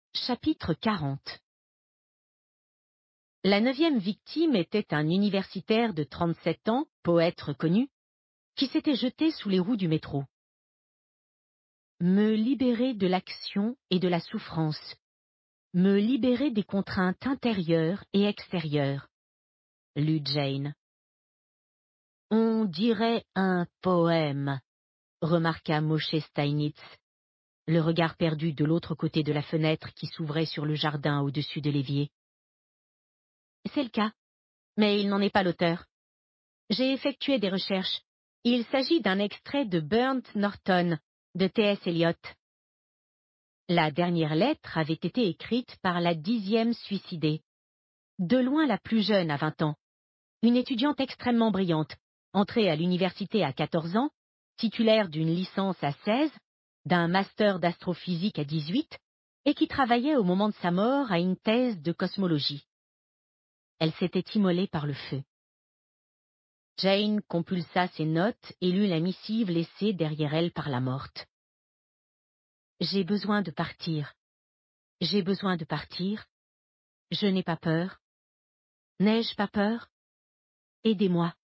Chapitre 40. La 9e victime était un universitaire de 37 ans, poète reconnu, qui s'était jeté sous les roues du métro. Me libérer de l'action et de la souffrance. Me libérer des contraintes intérieures et extérieures. Lut Jane. On dirait un poème, remarqua Moshe Steinitz, le regard perdu de l'autre côté de la fenêtre qui s'ouvrait sur le jardin au-dessus de l'évier. C'est le cas, mais il n'en est pas l'auteur. J'ai effectué des recherches. Il s'agit d'un extrait de Burnt Norton, de T.S. Eliot. La dernière lettre avait été écrite par la 10e suicidée. De loin la plus jeune à 20 ans. Une étudiante extrêmement brillante, entrée à l'université à 14 ans, titulaire d'une licence à 16, d'un master d'astrophysique à 18, et qui travaillait au moment de sa mort à une thèse de cosmologie. Elle s'était immolée par le feu. Jane compulsa ses notes et lut la missive laissée derrière elle par la morte. J'ai besoin de partir. J'ai besoin de partir. Je n'ai pas peur. N'ai-je pas peur? Aidez-moi.